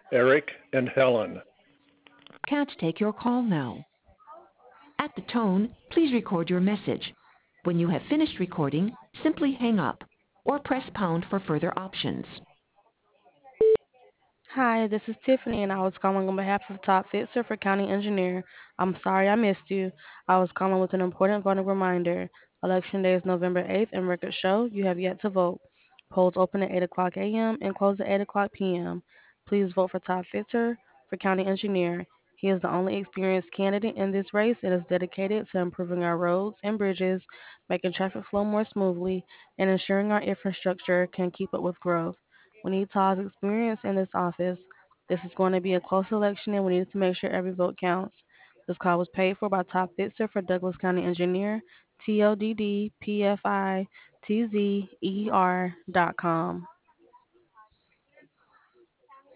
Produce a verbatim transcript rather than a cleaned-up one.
Eric and Helen. Can't take your call now. At the tone, please record your message. When you have finished recording, simply hang up or press pound for further options. Hi, this is Tiffany, and I was calling on behalf of Top Fixer for County Engineer. I'm sorry I missed you. I was calling with an important voting reminder. Election Day is November eighth, and records show you have yet to vote. Polls open at eight o'clock a m and close at eight o'clock p m. Please vote for Top Fixer for County Engineer. He is the only experienced candidate in this race and is dedicated to improving our roads and bridges, making traffic flow more smoothly, and ensuring our infrastructure can keep up with growth. We need Todd's experience in this office. This is going to be a close election, and we need to make sure every vote counts. This call was paid for by Top Fixer for Douglas County Engineer, T O D D P F I T Z E R dot com.